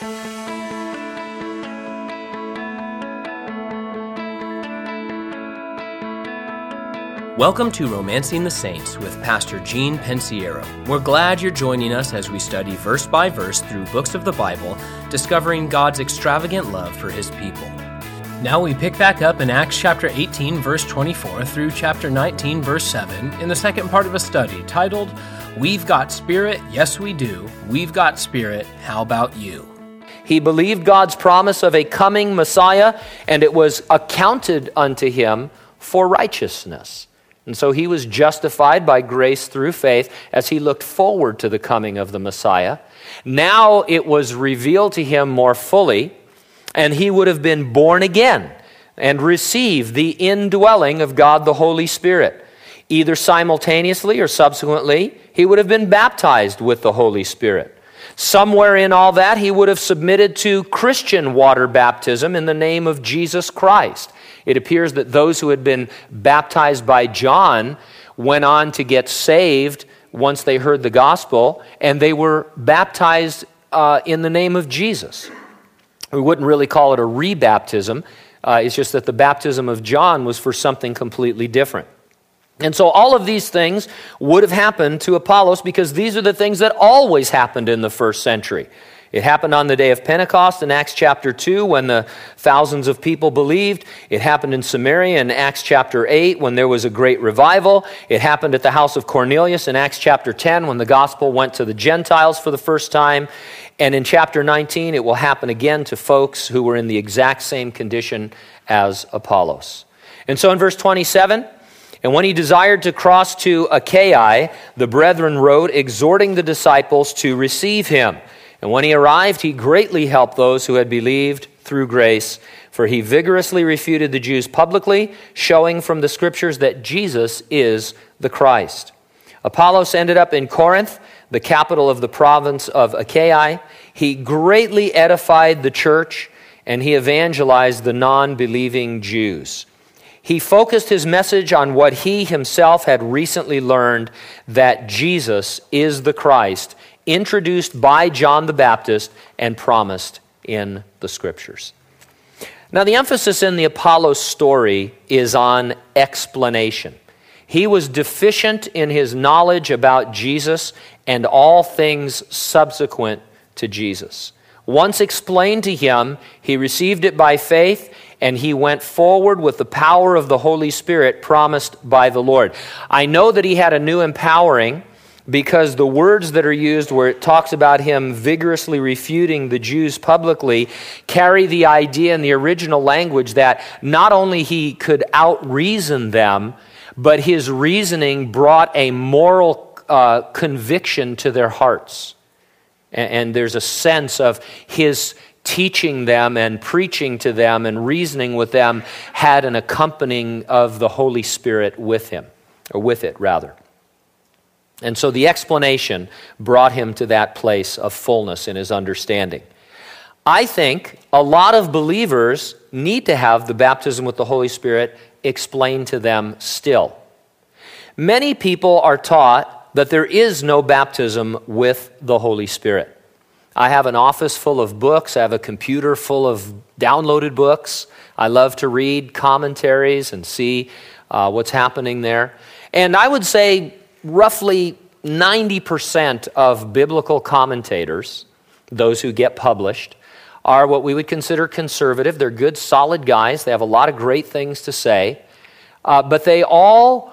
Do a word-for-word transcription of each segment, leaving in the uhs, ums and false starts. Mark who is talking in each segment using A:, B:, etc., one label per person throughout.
A: Welcome to Romancing the Saints with Pastor Gene Pensiero. We're glad you're joining us as we study verse by verse through books of the Bible, discovering God's extravagant love for His people. Now we pick back up in Acts chapter eighteen, verse twenty-four through chapter nineteen, verse seven, in the second part of a study titled, We've Got Spirit, Yes We Do. We've Got Spirit, How About You?
B: He believed God's promise of a coming Messiah, and it was accounted unto him for righteousness. And so he was justified by grace through faith as he looked forward to the coming of the Messiah. Now it was revealed to him more fully, and he would have been born again and received the indwelling of God the Holy Spirit. Either simultaneously or subsequently, he would have been baptized with the Holy Spirit. Somewhere in all that, he would have submitted to Christian water baptism in the name of Jesus Christ. It appears that those who had been baptized by John went on to get saved once they heard the gospel, and they were baptized uh, in the name of Jesus. We wouldn't really call it a rebaptism. Uh, it's just that the baptism of John was for something completely different. And so all of these things would have happened to Apollos because these are the things that always happened in the first century. It happened on the day of Pentecost in Acts chapter two when the thousands of people believed. It happened in Samaria in Acts chapter eight when there was a great revival. It happened at the house of Cornelius in Acts chapter ten when the gospel went to the Gentiles for the first time. And in chapter nineteen, it will happen again to folks who were in the exact same condition as Apollos. And so in verse twenty-seven, and when he desired to cross to Achaia, the brethren wrote, exhorting the disciples to receive him. And when he arrived, he greatly helped those who had believed through grace, for he vigorously refuted the Jews publicly, showing from the Scriptures that Jesus is the Christ. Apollos ended up in Corinth, the capital of the province of Achaia. He greatly edified the church, and he evangelized the non-believing Jews. He focused his message on what he himself had recently learned, that Jesus is the Christ, introduced by John the Baptist and promised in the Scriptures. Now, the emphasis in the Apollos story is on explanation. He was deficient in his knowledge about Jesus and all things subsequent to Jesus. Once explained to him, he received it by faith, and he went forward with the power of the Holy Spirit promised by the Lord. I know that he had a new empowering, because the words that are used where it talks about him vigorously refuting the Jews publicly carry the idea in the original language that not only he could out-reason them, but his reasoning brought a moral uh, conviction to their hearts. And, and there's a sense of his teaching them and preaching to them and reasoning with them had an accompanying of the Holy Spirit with him, or with it rather. And so the explanation brought him to that place of fullness in his understanding. I think a lot of believers need to have the baptism with the Holy Spirit explained to them still. Many people are taught that there is no baptism with the Holy Spirit. I have an office full of books. I have a computer full of downloaded books. I love to read commentaries and see uh, what's happening there. And I would say roughly ninety percent of biblical commentators, those who get published, are what we would consider conservative. They're good, solid guys. They have a lot of great things to say. Uh, but they all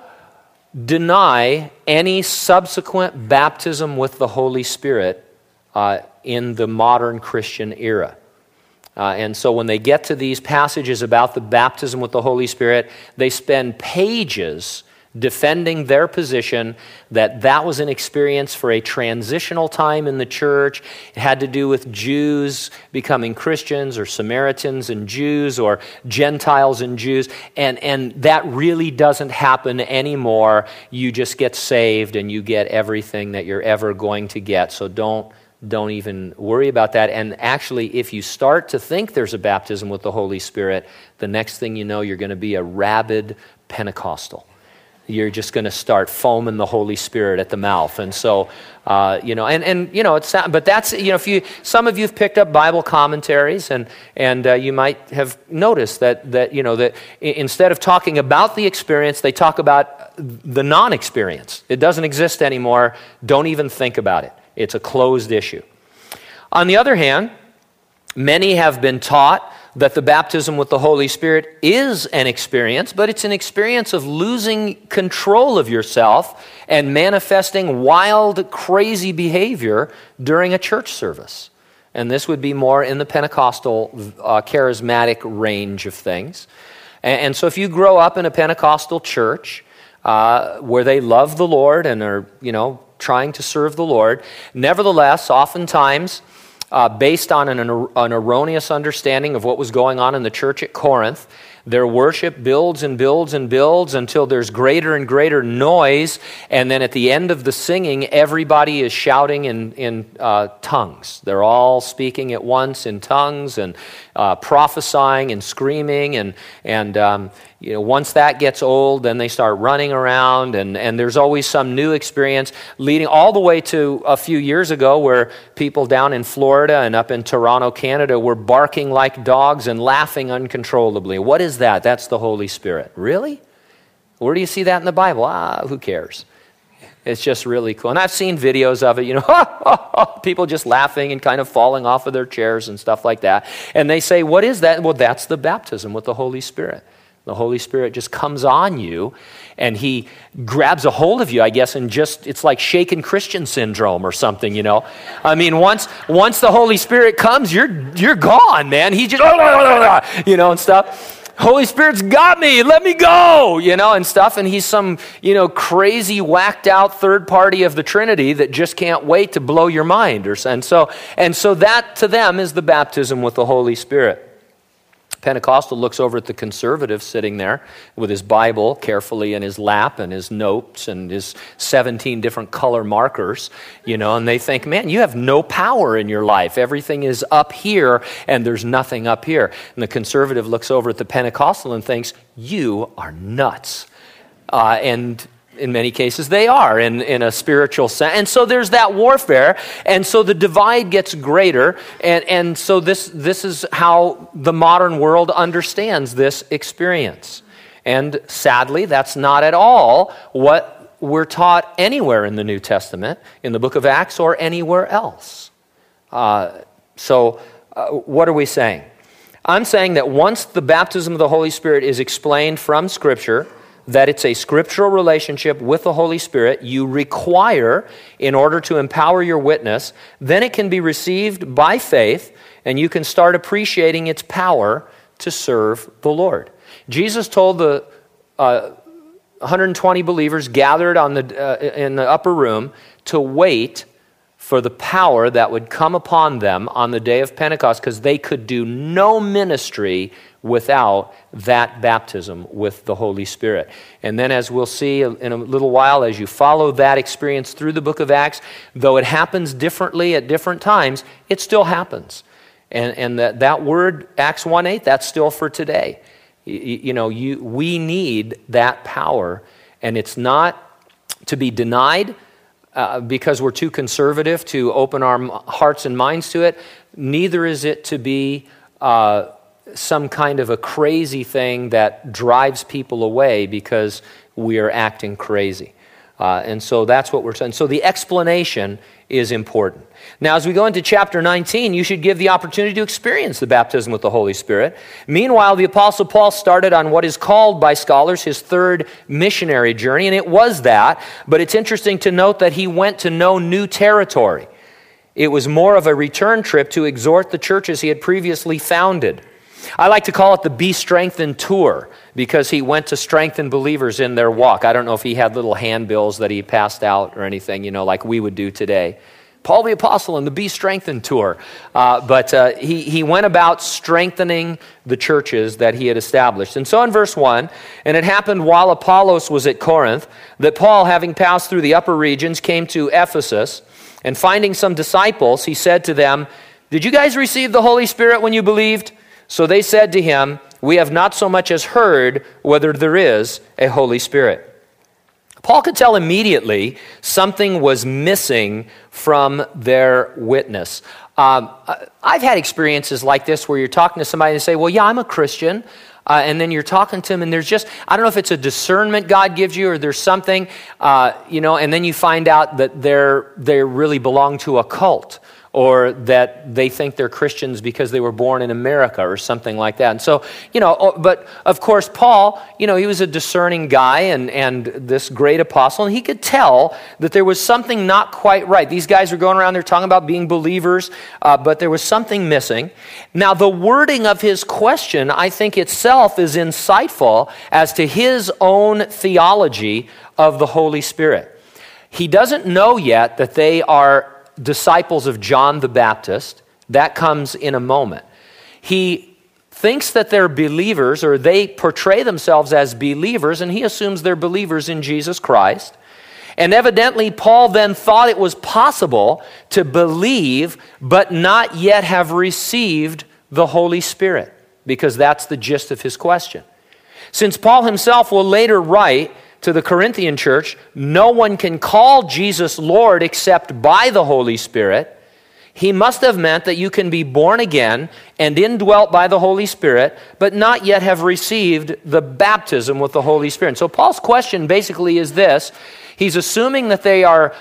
B: deny any subsequent baptism with the Holy Spirit uh, in the modern Christian era. Uh, and so when they get to these passages about the baptism with the Holy Spirit, they spend pages defending their position that that was an experience for a transitional time in the church. It had to do with Jews becoming Christians, or Samaritans and Jews, or Gentiles and Jews, and, and that really doesn't happen anymore. You just get saved and you get everything that you're ever going to get, so don't Don't even worry about that. And actually, if you start to think there's a baptism with the Holy Spirit, the next thing you know, you're going to be a rabid Pentecostal. you're just going to start foaming the Holy Spirit at the mouth. And so, uh, you know, and, and you know, it's not, but that's, you know, if you, some of you've picked up Bible commentaries, and and uh, you might have noticed that, that, you know, that instead of talking about the experience, they talk about the non-experience. It doesn't exist anymore. Don't even think about it. It's a closed issue. On the other hand, many have been taught that the baptism with the Holy Spirit is an experience, but it's an experience of losing control of yourself and manifesting wild, crazy behavior during a church service. And this would be more in the Pentecostal, uh, charismatic range of things. And, and so if you grow up in a Pentecostal church uh, where they love the Lord and are, you know, trying to serve the Lord, nevertheless, oftentimes, Uh, based on an, an erroneous understanding of what was going on in the church at Corinth, their worship builds and builds and builds until there's greater and greater noise, and then at the end of the singing, everybody is shouting in, in uh, tongues. They're all speaking at once in tongues and uh, prophesying and screaming, and and um, you know, once that gets old, then they start running around, and, and there's always some new experience leading all the way to a few years ago where people down in Florida and up in Toronto, Canada were barking like dogs and laughing uncontrollably. What is that? That's the Holy Spirit. Really? Where do you see that in the Bible? Ah, who cares? It's just really cool. And I've seen videos of it, you know, people just laughing and kind of falling off of their chairs and stuff like that. And they say, what is that? Well, that's the baptism with the Holy Spirit. The Holy Spirit just comes on you, and he grabs a hold of you, I guess, and just, it's like shaken Christian syndrome or something, you know. I mean, once once the Holy Spirit comes, you're you're gone, man. He just, you know, and stuff. Holy Spirit's got me, let me go, you know, and stuff. And he's some, you know, crazy, whacked out third party of the Trinity that just can't wait to blow your mind. Or And so, and so that to them is the baptism with the Holy Spirit. Pentecostal looks over at the conservative sitting there with his Bible carefully in his lap and his notes and his seventeen different color markers, you know, and they think, man, you have no power in your life. Everything is up here and there's nothing up here. And the conservative looks over at the Pentecostal and thinks, you are nuts. Uh, and in many cases, they are in, in a spiritual sense. And so there's that warfare. And so the divide gets greater. And, and so this, this is how the modern world understands this experience. And sadly, that's not at all what we're taught anywhere in the New Testament, in the book of Acts, or anywhere else. Uh, so uh, what are we saying? I'm saying that once the baptism of the Holy Spirit is explained from Scripture, that it's a scriptural relationship with the Holy Spirit you require in order to empower your witness, then it can be received by faith, and you can start appreciating its power to serve the Lord. Jesus told the uh, one hundred twenty believers gathered on the uh, in the upper room to wait for the power that would come upon them on the day of Pentecost, because they could do no ministry without that baptism with the Holy Spirit. And then, as we'll see in a little while, as you follow that experience through the book of Acts, though it happens differently at different times, it still happens. And, and that, that word, Acts one eight, that's still for today. You, you know, you, we need that power, and it's not to be denied uh, because we're too conservative to open our hearts and minds to it. Neither is it to be uh, some kind of a crazy thing that drives people away because we are acting crazy. Uh, and so that's what we're saying. So the explanation is important. Now, as we go into chapter nineteen, you should give the opportunity to experience the baptism with the Holy Spirit. Meanwhile, the Apostle Paul started on what is called by scholars his third missionary journey, and it was that. But it's interesting to note that he went to no new territory. It was more of a return trip to exhort the churches he had previously founded. I like to call it the Be Strengthened Tour, because he went to strengthen believers in their walk. I don't know if he had little handbills that he passed out or anything, you know, like we would do today. Paul the Apostle and the Be Strengthened Tour. Uh, but uh, he, he went about strengthening the churches that he had established. And so in verse one, and it happened while Apollos was at Corinth, that Paul, having passed through the upper regions, came to Ephesus, and finding some disciples, he said to them, "Did you guys receive the Holy Spirit when you believed?" So they said to him, "We have not so much as heard whether there is a Holy Spirit." Paul could tell immediately something was missing from their witness. Um, I've had experiences like this where you're talking to somebody and they say, well, yeah, I'm a Christian. Uh, and then you're talking to them and there's just, I don't know if it's a discernment God gives you or there's something, uh, you know, and then you find out that they're they really belong to a cult, or that they think they're Christians because they were born in America or something like that. And so, you know, but of course, Paul, you know, he was a discerning guy and, and this great apostle, and he could tell that there was something not quite right. These guys were going around there talking about being believers, uh, but there was something missing. Now, the wording of his question, I think itself is insightful as to his own theology of the Holy Spirit. He doesn't know yet that they are disciples of John the Baptist. That comes in a moment. He thinks that they're believers, or they portray themselves as believers, and he assumes they're believers in Jesus Christ. And evidently, Paul then thought it was possible to believe but not yet have received the Holy Spirit, because that's the gist of his question. Since Paul himself will later write to the Corinthian church, no one can call Jesus Lord except by the Holy Spirit, he must have meant that you can be born again and indwelt by the Holy Spirit, but not yet have received the baptism with the Holy Spirit. And so Paul's question basically is this. He's assuming that they are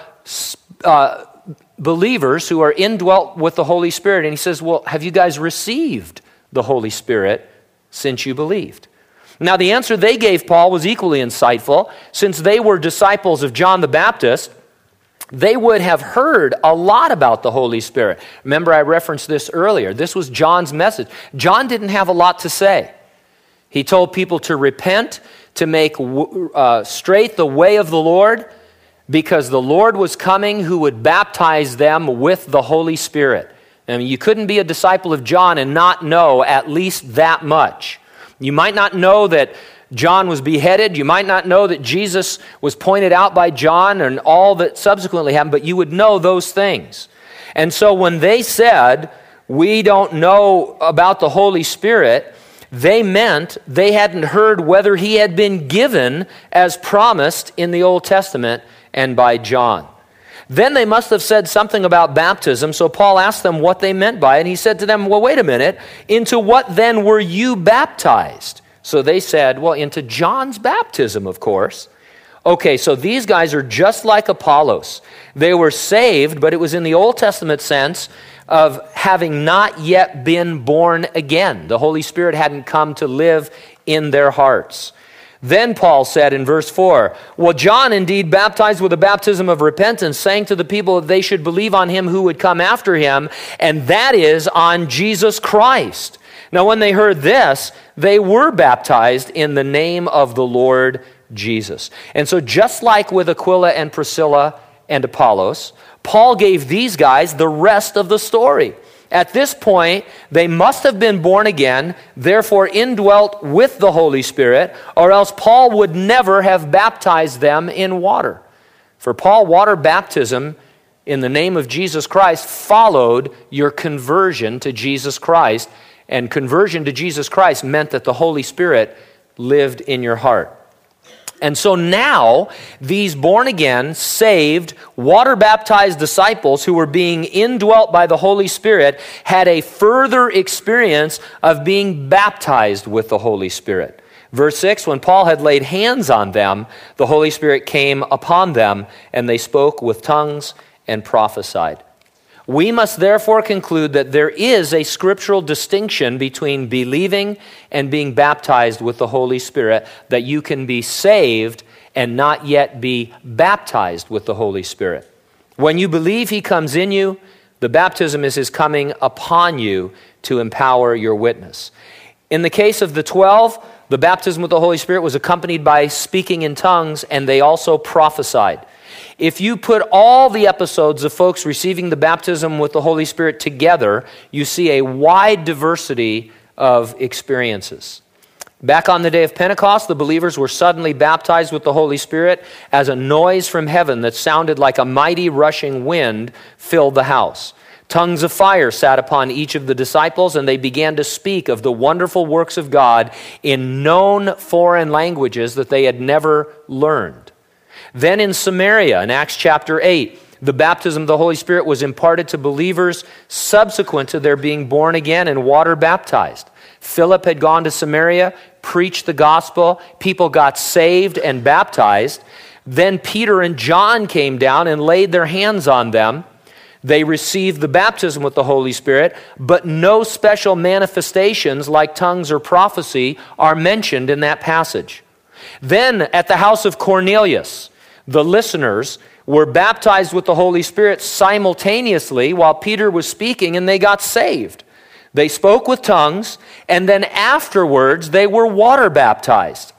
B: uh, believers who are indwelt with the Holy Spirit, and he says, well, have you guys received the Holy Spirit since you believed? Now, the answer they gave Paul was equally insightful. Since they were disciples of John the Baptist, they would have heard a lot about the Holy Spirit. Remember, I referenced this earlier. This was John's message. John didn't have a lot to say. He told people to repent, to make uh, straight the way of the Lord, because the Lord was coming who would baptize them with the Holy Spirit. I mean, you couldn't be a disciple of John and not know at least that much. You might not know that John was beheaded. You might not know that Jesus was pointed out by John and all that subsequently happened, but you would know those things. And so when they said, we don't know about the Holy Spirit, they meant they hadn't heard whether he had been given as promised in the Old Testament and by John. Then they must have said something about baptism, so Paul asked them what they meant by it, and he said to them, well, wait a minute, into what then were you baptized? So they said, well, into John's baptism, of course. Okay, so these guys are just like Apollos. They were saved, but it was in the Old Testament sense of having not yet been born again. The Holy Spirit hadn't come to live in their hearts. Then Paul said in verse four, well, John indeed baptized with a baptism of repentance, saying to the people that they should believe on him who would come after him, and that is on Jesus Christ. Now when they heard this, they were baptized in the name of the Lord Jesus. And so just like with Aquila and Priscilla and Apollos, Paul gave these guys the rest of the story. At this point, they must have been born again, therefore indwelt with the Holy Spirit, or else Paul would never have baptized them in water. For Paul, water baptism in the name of Jesus Christ followed your conversion to Jesus Christ, and conversion to Jesus Christ meant that the Holy Spirit lived in your heart. And so now, these born-again, saved, water-baptized disciples who were being indwelt by the Holy Spirit had a further experience of being baptized with the Holy Spirit. Verse six, when Paul had laid hands on them, the Holy Spirit came upon them, and they spoke with tongues and prophesied. We must therefore conclude that there is a scriptural distinction between believing and being baptized with the Holy Spirit, that you can be saved and not yet be baptized with the Holy Spirit. When you believe he comes in you, the baptism is his coming upon you to empower your witness. In the case of the twelve, the baptism with the Holy Spirit was accompanied by speaking in tongues, and they also prophesied. If you put all the episodes of folks receiving the baptism with the Holy Spirit together, you see a wide diversity of experiences. Back on the day of Pentecost, the believers were suddenly baptized with the Holy Spirit as a noise from heaven that sounded like a mighty rushing wind filled the house. Tongues of fire sat upon each of the disciples, and they began to speak of the wonderful works of God in known foreign languages that they had never learned. Then in Samaria, in Acts chapter eight, the baptism of the Holy Spirit was imparted to believers subsequent to their being born again and water baptized. Philip had gone to Samaria, preached the gospel, people got saved and baptized. Then Peter and John came down and laid their hands on them. They received the baptism with the Holy Spirit, but no special manifestations like tongues or prophecy are mentioned in that passage. Then at the house of Cornelius, the listeners were baptized with the Holy Spirit simultaneously while Peter was speaking, and they got saved. They spoke with tongues, and then afterwards they were water baptized.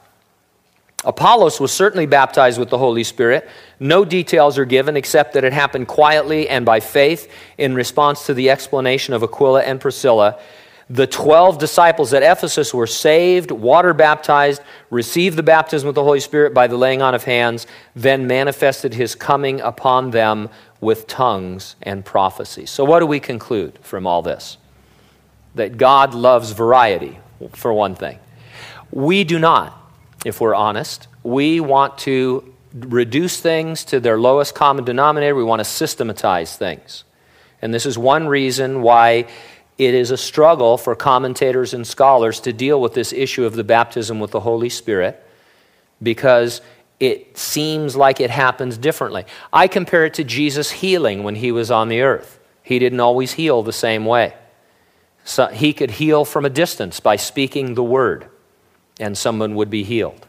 B: Apollos was certainly baptized with the Holy Spirit. No details are given except that it happened quietly and by faith in response to the explanation of Aquila and Priscilla. The twelve disciples at Ephesus were saved, water baptized, received the baptism with the Holy Spirit by the laying on of hands, then manifested his coming upon them with tongues and prophecy. So what do we conclude from all this? That God loves variety, for one thing. We do not, if we're honest. We want to reduce things to their lowest common denominator. We want to systematize things. And this is one reason why it is a struggle for commentators and scholars to deal with this issue of the baptism with the Holy Spirit, because it seems like it happens differently. I compare it to Jesus healing when he was on the earth. He didn't always heal the same way. So he could heal from a distance by speaking the word, and someone would be healed.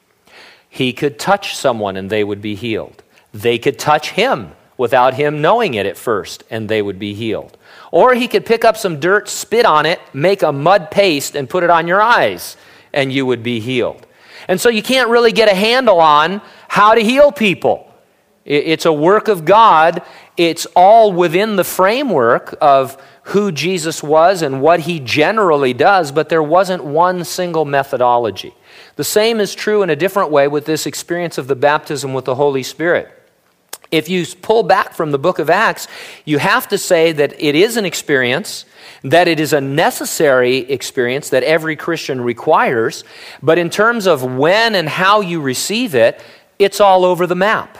B: He could touch someone and they would be healed. They could touch him without him knowing it at first, and they would be healed. Or he could pick up some dirt, spit on it, make a mud paste, and put it on your eyes, and you would be healed. And so you can't really get a handle on how to heal people. It's a work of God. It's all within the framework of who Jesus was and what he generally does, but there wasn't one single methodology. The same is true in a different way with this experience of the baptism with the Holy Spirit. If you pull back from the book of Acts, you have to say that it is an experience, that it is a necessary experience that every Christian requires, but in terms of when and how you receive it, it's all over the map.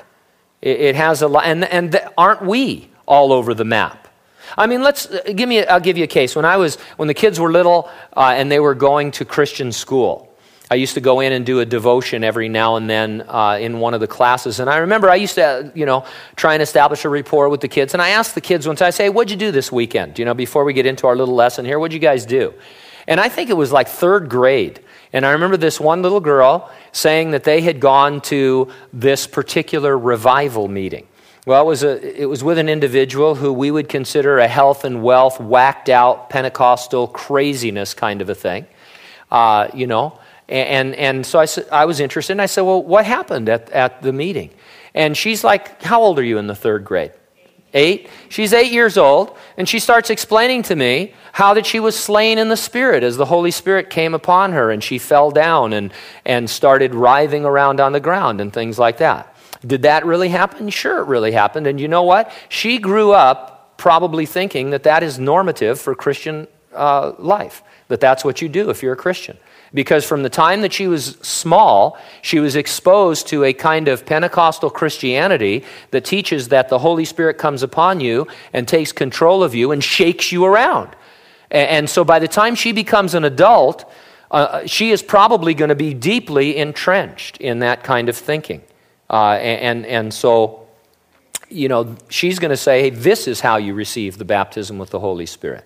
B: It has a lot, and, and aren't we all over the map? I mean, let's give me. I'll give you a case. When I was, when the kids were little uh, and they were going to Christian school, I used to go in and do a devotion every now and then uh, in one of the classes. And I remember I used to, you know, try and establish a rapport with the kids. And I asked the kids once, I say, "What'd you do this weekend? You know, before we get into our little lesson here, what'd you guys do?" And I think it was like third grade. And I remember this one little girl saying that they had gone to this particular revival meeting. Well, it was a, it was with an individual who we would consider a health and wealth, whacked out, Pentecostal craziness kind of a thing, uh, you know. And and so I, I was interested, and I said, "Well, what happened at, at the meeting?" And she's like, "How old are you in the third grade?" Eight. She's eight years old, and she starts explaining to me how that she was slain in the Spirit as the Holy Spirit came upon her, and she fell down and, and started writhing around on the ground and things like that. Did that really happen? Sure, it really happened. And you know what? She grew up probably thinking that that is normative for Christian uh, life, that that's what you do if you're a Christian. Because from the time that she was small, she was exposed to a kind of Pentecostal Christianity that teaches that the Holy Spirit comes upon you and takes control of you and shakes you around. And so by the time she becomes an adult, uh, she is probably going to be deeply entrenched in that kind of thinking. Uh, and, and so, you know, she's going to say, "Hey, this is how you receive the baptism with the Holy Spirit."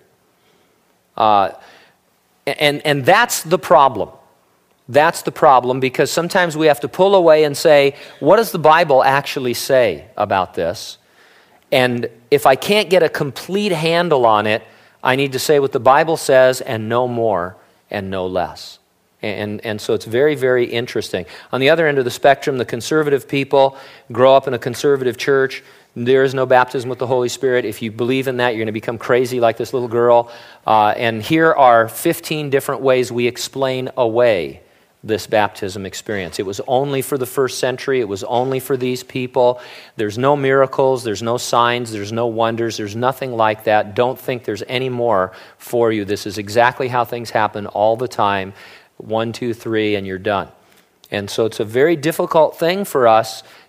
B: Uh, and, and that's the problem. That's the problem, because sometimes we have to pull away and say, what does the Bible actually say about this? And if I can't get a complete handle on it, I need to say what the Bible says and no more and no less. And, and so it's very, very interesting. On the other end of the spectrum, the conservative people grow up in a conservative church. There is no baptism with the Holy Spirit. If you believe in that, you're going to become crazy like this little girl. Uh, and here are fifteen different ways we explain away this baptism experience. It was only for the first century. It was only for these people. There's no miracles. There's no signs. There's no wonders. There's nothing like that. Don't think there's any more for you. This is exactly how things happen all the time. One, two, three, and you're done. And so it's a very difficult thing for us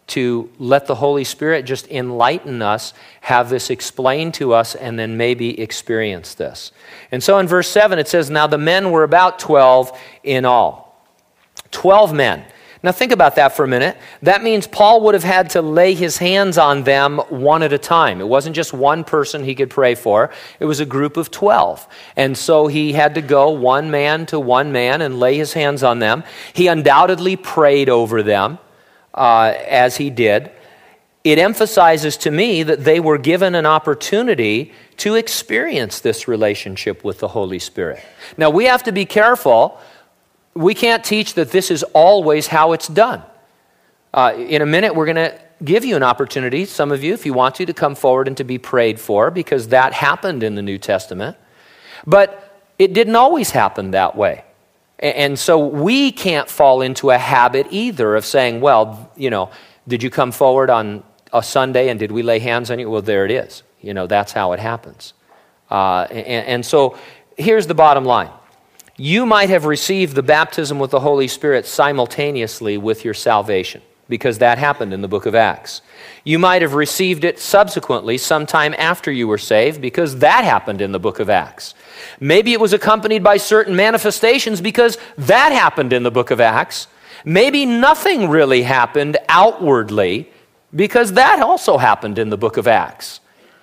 B: to let the Holy Spirit just enlighten us, have this explained to us, and then maybe experience this. And so in verse seven it says, now the men were about twelve in all. Twelve men. Now think about that for a minute. That means Paul would have had to lay his hands on them one at a time. It wasn't just one person he could pray for. It was a group of twelve. And so he had to go one man to one man and lay his hands on them. He undoubtedly prayed over them uh, as he did. It emphasizes to me that they were given an opportunity to experience this relationship with the Holy Spirit. Now we have to be careful. We can't teach that this is always how it's done. Uh, in a minute, we're going to give you an opportunity, some of you, if you want to, to come forward and to be prayed for, because that happened in the New Testament. But it didn't always happen that way. And so we can't fall into a habit either of saying, well, you know, did you come forward on a Sunday and did we lay hands on you? Well, there it is. You know, that's how it happens. Uh, and, and so here's the bottom line. You might have received the baptism with the Holy Spirit simultaneously with your salvation, because that happened in the book of Acts. You might have received it subsequently, sometime after you were saved, because that happened in the book of Acts. Maybe it was accompanied by certain manifestations, because that happened in the book of Acts. Maybe nothing really happened outwardly, because that also happened in the book of Acts.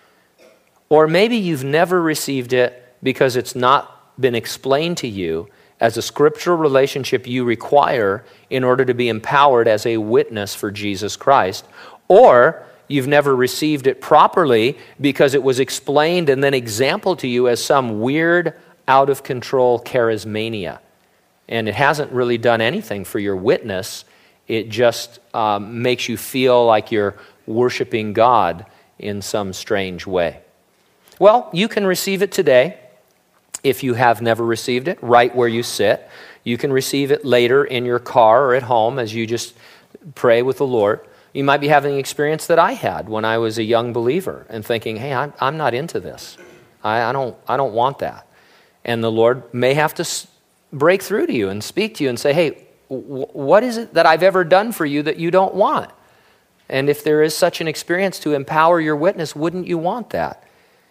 B: Or maybe you've never received it because it's not been explained to you as a scriptural relationship you require in order to be empowered as a witness for Jesus Christ. Or you've never received it properly because it was explained and then exampled to you as some weird, out-of-control charismania. And it hasn't really done anything for your witness. It just um, makes you feel like you're worshiping God in some strange way. Well, you can receive it today. If you have never received it, right where you sit. You can receive it later in your car or at home as you just pray with the Lord. You might be having the experience that I had when I was a young believer and thinking, hey, I'm, I'm not into this. I, I don't I don't want that. And the Lord may have to s- break through to you and speak to you and say, hey, w- what is it that I've ever done for you that you don't want? And if there is such an experience to empower your witness, wouldn't you want that?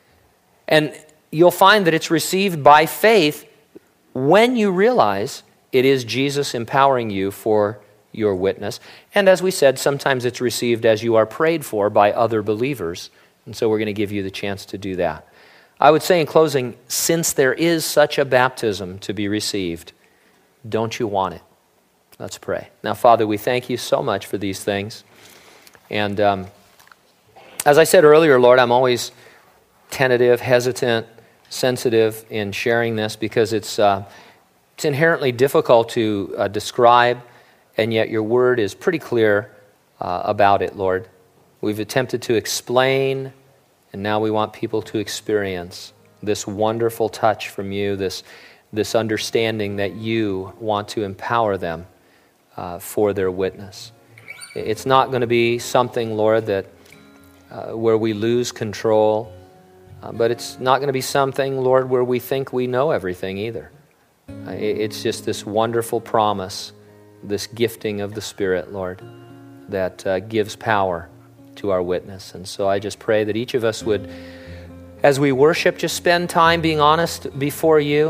B: And you'll find that it's received by faith when you realize it is Jesus empowering you for your witness. And as we said, sometimes it's received as you are prayed for by other believers. And so we're going to give you the chance to do that. I would say in closing, since there is such a baptism to be received, don't you want it? Let's pray. Now, Father, we thank you so much for these things. And um, as I said earlier, Lord, I'm always tentative, hesitant, sensitive in sharing this because it's uh, it's inherently difficult to uh, describe, and yet your word is pretty clear uh, about it, Lord. We've attempted to explain, and now we want people to experience this wonderful touch from you, this, this understanding that you want to empower them uh, for their witness. It's not going to be something, Lord, that uh, where we lose control. Uh, but it's not going to be something, Lord, where we think we know everything either. Uh, it's just this wonderful promise, this gifting of the Spirit, Lord, that uh, gives power to our witness. And so I just pray that each of us would, as we worship, just spend time being honest before you,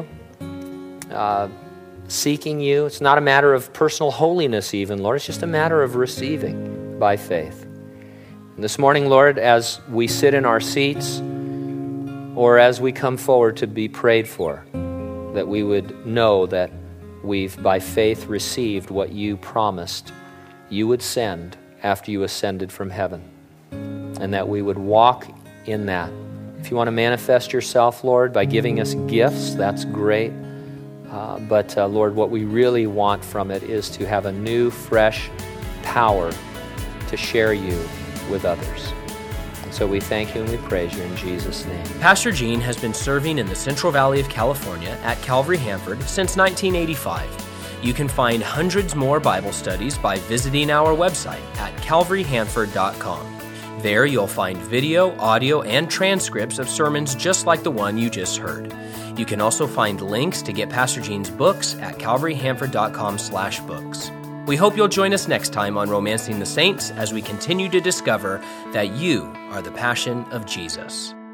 B: uh, seeking you. It's not a matter of personal holiness even, Lord. It's just a matter of receiving by faith. And this morning, Lord, as we sit in our seats, or as we come forward to be prayed for, that we would know that we've by faith received what you promised you would send after you ascended from heaven, and that we would walk in that. If you want to manifest yourself, Lord, by giving us gifts, that's great. Uh, but uh, Lord, what we really want from it is to have a new, fresh power to share you with others. So we thank you and we praise you in Jesus' name.
A: Pastor Gene has been serving in the Central Valley of California at Calvary Hanford since nineteen eighty-five. You can find hundreds more Bible studies by visiting our website at calvary hanford dot com. There you'll find video, audio, and transcripts of sermons just like the one you just heard. You can also find links to get Pastor Gene's books at calvary hanford dot com slash books. We hope you'll join us next time on Romancing the Saints as we continue to discover that you are the passion of Jesus.